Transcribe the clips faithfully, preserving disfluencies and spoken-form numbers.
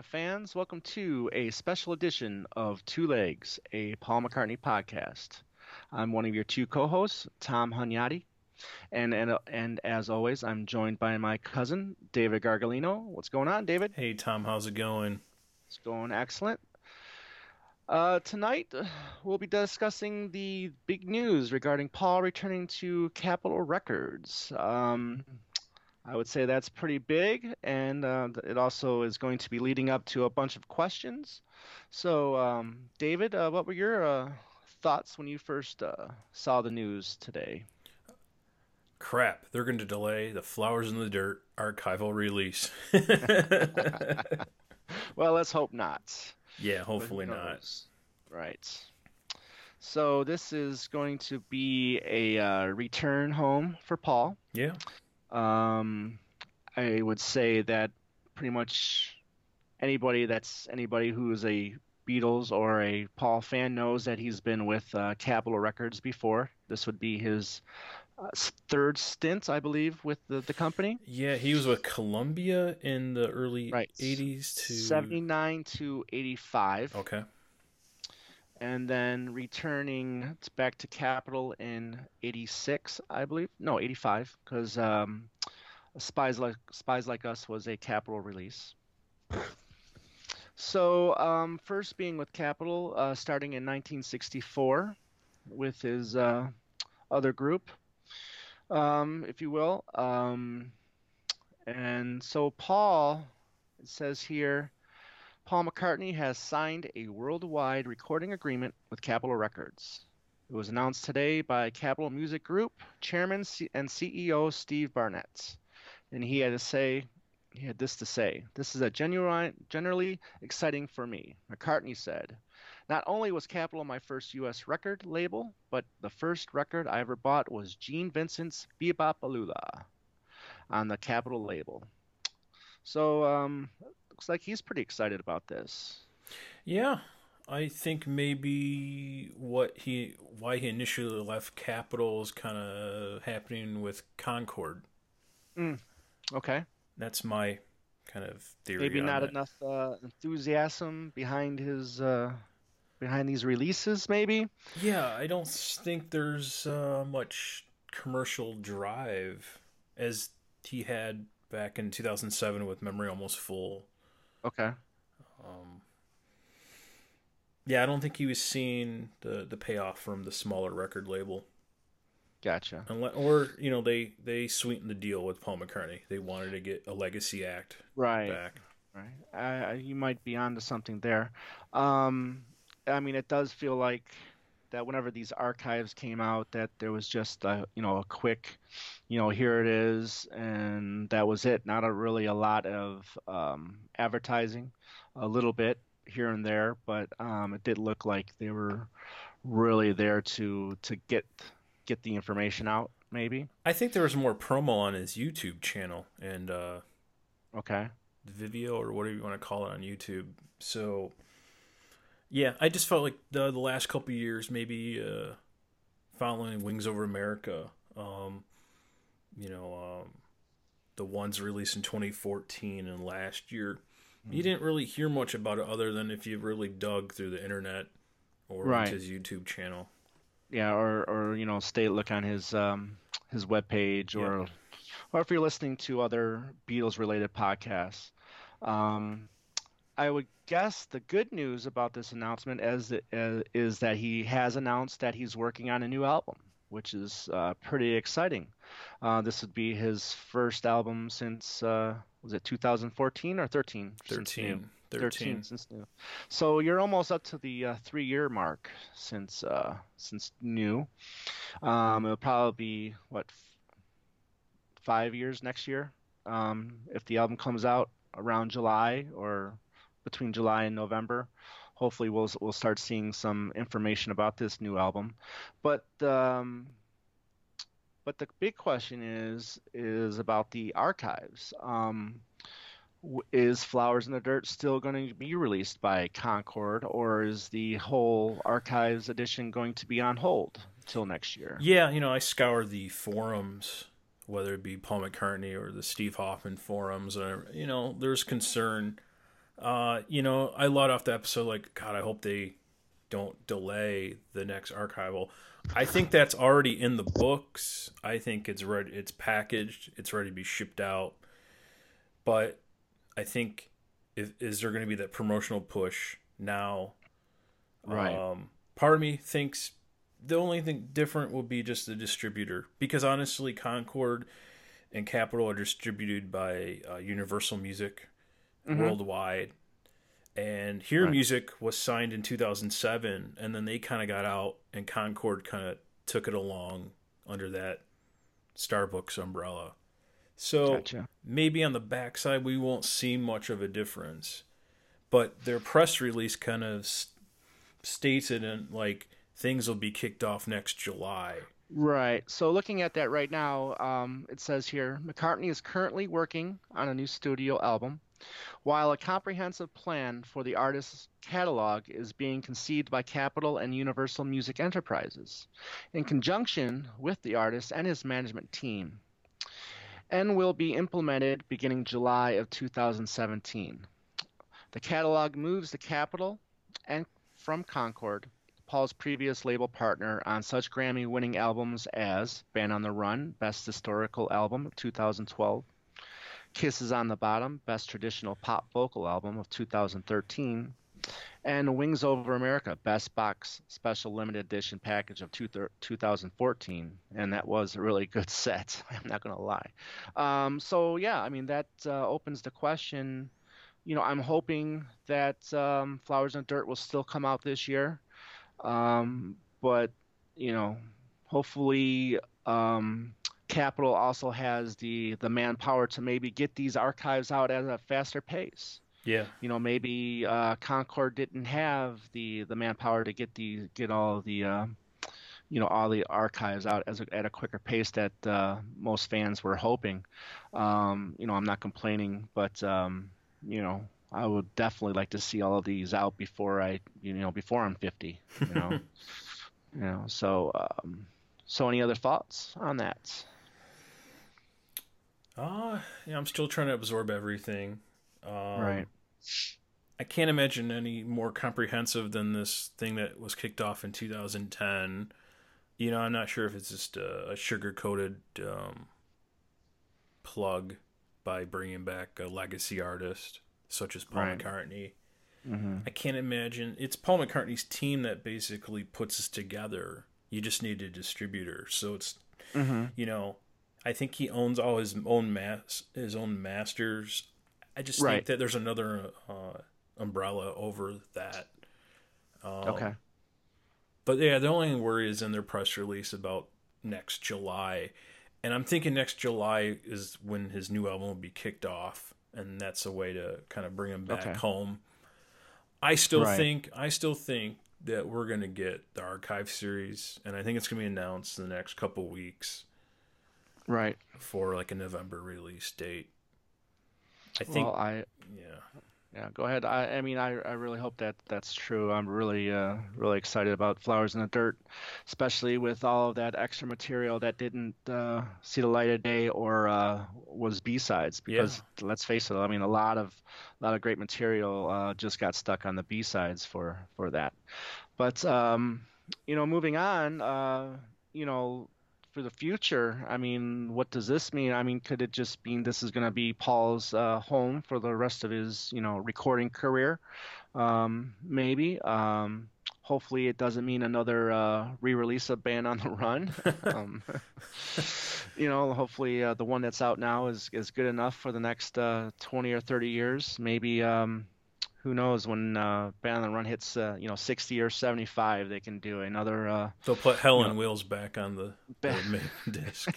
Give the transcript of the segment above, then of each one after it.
fans. Welcome to a special edition of Two Legs, a Paul McCartney podcast. I'm one of your two co-hosts, Tom Hunyadi, and and and as always, I'm joined by my cousin, David Gargalino. What's going on, David? Hey Tom, how's it going? It's going excellent. Uh, tonight, uh, we'll be discussing the big news regarding Paul returning to Capitol Records. Um, I would say that's pretty big, and uh, it also is going to be leading up to a bunch of questions. So, um, David, uh, what were your uh, thoughts when you first uh, saw the news today? Crap, they're going to delay the Flowers in the Dirt archival release. Well, let's hope not. Yeah, But who hopefully not. knows? Right. So this is going to be a uh, return home for Paul. Yeah, Um, I would say that pretty much anybody that's anybody who is a Beatles or a Paul fan knows that he's been with uh, Capitol Records before. This would be his uh, s- third stint, I believe, with the, the company. yeah, he was with Columbia in the early Right. eighties to. seventy-nine to eighty-five, Okay, and then returning t- back to Capitol in eighty-six, I believe. No, eighty-five, because um, Spies Like Spies Like Us was a Capitol release. So, um, first being with Capitol, uh, starting in nineteen sixty-four with his uh, other group, um, if you will. Um, and so, Paul, it says here, Paul McCartney has signed a worldwide recording agreement with Capitol Records. It was announced today by Capitol Music Group Chairman C- and C E O Steve Barnett. And he had to say, he had this to say. This is a genuine, generally exciting for me. McCartney said, not only was Capitol my first U S record label, but the first record I ever bought was Gene Vincent's Bebop on the Capitol label. So, um, looks like he's pretty excited about this. yeah, I think maybe what he why he initially left Capitol is kind of happening with Concord. Mm, okay. That's my kind of theory Maybe on not it. enough uh, enthusiasm behind his uh, behind these releases, maybe. Yeah, I don't think there's uh, much commercial drive as he had back in two thousand seven with Memory Almost Full. Okay. Um, yeah, I don't think he was seeing the, the payoff from the smaller record label. Gotcha. Unless, or, you know, they, they sweetened the deal with Paul McCartney. They wanted to get a legacy act Right. back. Right. I, I, you might be onto something there. Um, I mean, it does feel like that whenever these archives came out, that there was just a, you know, a quick, you know, here it is, and that was it. Not a really a lot of um, advertising, a little bit here and there, but um, it did look like they were really there to to get get the information out, maybe. I think there was more promo on his YouTube channel and uh, Okay. Vimeo or whatever you want to call it on YouTube. So yeah, I just felt like the the last couple of years, maybe uh, following Wings Over America, um, you know, um, the ones released in twenty fourteen and last year, you Mm. didn't really hear much about it other than if you really dug through the internet or went to Right. his YouTube channel. Yeah, or or you know, stay look on his um his webpage, Yep. or or if you're listening to other Beatles related podcasts. Um, I would guess the good news about this announcement is uh, is that he has announced that he's working on a new album, which is uh, pretty exciting. Uh, this would be his first album since uh, was it two thousand fourteen or thirteen since new? thirteen. thirteen thirteen. since new. So you're almost up to the uh, three year mark since uh, since new. Um, it'll probably be what f- five years next year, um, if the album comes out around July or between July and November. Hopefully, we'll we'll start seeing some information about this new album. But um, but the big question is is about the archives. Um, w- is Flowers in the Dirt still going to be released by Concord, or is the whole archives edition going to be on hold until next year? Yeah, you know, I scoured the forums, whether it be Paul McCartney or the Steve Hoffman forums. Or, you know, there's concern Uh, you know, I let off the episode like, God, I hope they don't delay the next archival. I think that's already in the books. I think it's ready. It's packaged. It's ready to be shipped out. But I think, is, is there going to be that promotional push now? Right. Um, part of me thinks the only thing different will be just the distributor, because honestly, Concord and Capitol are distributed by uh, Universal Music mm-hmm. worldwide. And Hear right. Music was signed in two thousand seven, and then they kind of got out, and Concord kind of took it along under that Starbooks umbrella. So gotcha. Maybe on the backside we won't see much of a difference, but their press release kind of st- states it in like things will be kicked off next July. Right. So looking at that right now, um, it says here, McCartney is currently working on a new studio album, while a comprehensive plan for the artist's catalog is being conceived by Capitol and Universal Music Enterprises, in conjunction with the artist and his management team, and will be implemented beginning July of two thousand seventeen. The catalog moves to Capitol and from Concord, Paul's previous label partner, on such Grammy-winning albums as Band on the Run, Best Historical Album of two thousand twelve, Kisses on the Bottom, Best Traditional Pop Vocal Album of two thousand thirteen, and Wings Over America, Best Box Special Limited Edition Package of two thousand fourteen, and that was a really good set, I'm not going to lie. Um, so, yeah, I mean, that uh, opens the question. You know, I'm hoping that um, Flowers in the Dirt will still come out this year. Um, but, you know, hopefully um, Capitol also has the, the manpower to maybe get these archives out at a faster pace. Yeah. You know, maybe uh, Concord didn't have the, the manpower to get the get all the, uh, you know, all the archives out as a, at a quicker pace that uh, most fans were hoping. Um, you know, I'm not complaining, but, um, you know, I would definitely like to see all of these out before I, you know, before I'm fifty. You know, you know. So, um, so any other thoughts on that? Uh, yeah, I'm still trying to absorb everything. Um, right. I can't imagine any more comprehensive than this thing that was kicked off in two thousand ten. You know, I'm not sure if it's just a, a sugar-coated um, plug by bringing back a legacy artist such as Paul right. McCartney. Mm-hmm. I can't imagine. It's Paul McCartney's team that basically puts us together. You just need a distributor. So it's, mm-hmm. you know, I think he owns all his own mas- his own masters. I just right. think that there's another uh, umbrella over that. Um, okay. But yeah, the only worry is in their press release about next July. And I'm thinking next July is when his new album will be kicked off. And that's a way to kind of bring him back okay. home. I still right. think I still think that we're going to get the archive series. And I think it's going to be announced in the next couple weeks. Right. For like a November release date. I think. Well, I yeah, yeah. Go ahead. I, I mean, I, I really hope that that's true. I'm really, uh, really excited about Flowers in the Dirt, especially with all of that extra material that didn't uh, see the light of day or uh, was B-sides. Because yeah. let's face it, I mean, a lot of, a lot of great material uh, just got stuck on the B-sides for for that. But um, you know, moving on, uh, you know. For the future, I mean, what does this mean? I mean, could it just mean this is going to be Paul's uh, home for the rest of his, you know, recording career? Um, maybe. Um, hopefully, it doesn't mean another uh, re-release of Band on the Run. um, you know, hopefully, uh, the one that's out now is is good enough for the next uh, twenty or thirty years. Maybe. Um, Who knows when uh, Band on the Run hits, uh, you know, sixty or seventy-five, they can do another. Uh, They'll put Hell on Wheels back on the, the main disc.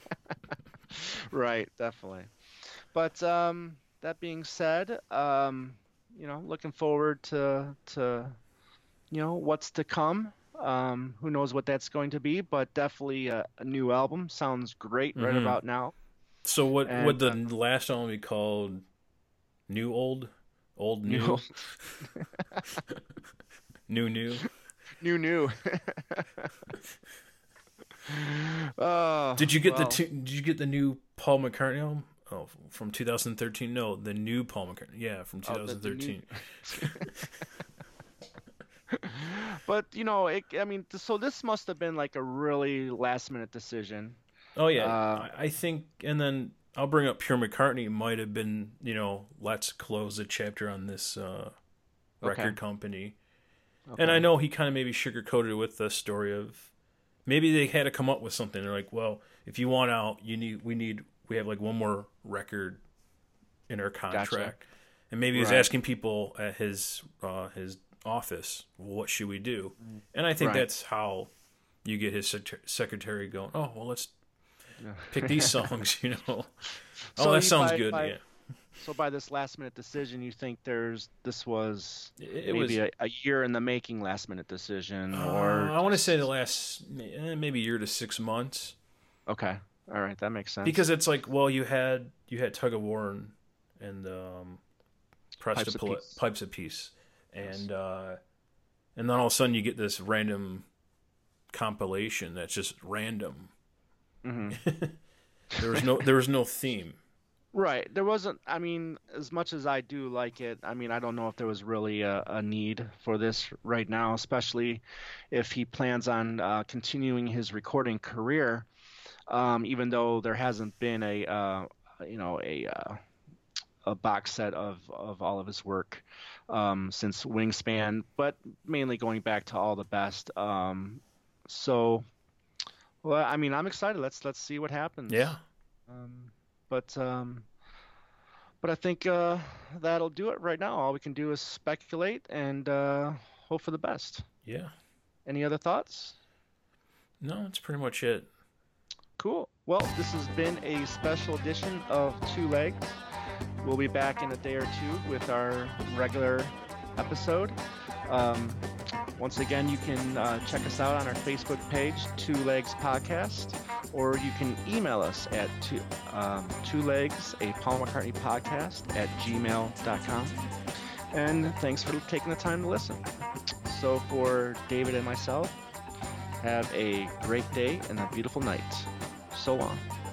Right, definitely. But um, that being said, um, you know, looking forward to to, you know, what's to come. Um, who knows what that's going to be? But definitely a, a new album sounds great right mm-hmm. about now. So what and, would the uh, last album be called? New Old. Old new, new new, new new. uh, did you get well, the two, Did you get the new Paul McCartney album? Oh, from two thousand thirteen. No, the new Paul McCartney. Yeah, from Oh, the, twenty thirteen. the new... But you know, it, I mean, so this must have been like a really last minute decision. Oh yeah, Uh, I, I think, and then I'll bring up Pure McCartney. Might have been, you know, let's close the chapter on this uh, record Okay. company. okay. And I know he kind of maybe sugarcoated it with the story of maybe they had to come up with something. They're like, well, if you want out, you need we need we have like one more record in our contract, Gotcha. and maybe he was Right. asking people at his uh, his office, what should we do? And I think Right. that's how you get his sec- secretary going. Oh, well, let's Yeah. pick these songs. You know, oh, So that you- sounds by- good. by- yeah, So by this last minute decision, you think there's this was it, it maybe was. a, a year in the making last minute decision, uh, or I want to say the last eh, maybe year to six months. okay, all right, that makes sense. Because it's like, well, you had you had Tug of War and, and um, Press Pipes to of Pl- Peace. Pipes of Peace, Yes. and uh, and then all of a sudden you get this random compilation that's just random. hmm There was no there was no theme. Right. There wasn't, I mean, as much as I do like it, I mean, I don't know if there was really a, a need for this right now, especially if he plans on uh, continuing his recording career, um, even though there hasn't been a, uh, you know, a, uh, a box set of, of all of his work um, since Wingspan, but mainly going back to All the Best. Um, so, well, I mean, I'm excited. Let's let's see what happens. Yeah, Um, but um, but I think uh, that'll do it right now. All we can do is speculate and uh, hope for the best. yeah. Any other thoughts? No, that's pretty much it. Cool. Well, this has been a special edition of Two Legs. We'll be back in a day or two with our regular episode. Um, once again, you can uh, check us out on our Facebook page, Two Legs Podcast, or you can email us at two, um, two legs, a Paul McCartney podcast at gmail dot com. And thanks for taking the time to listen. So for David and myself, have a great day and a beautiful night. So long.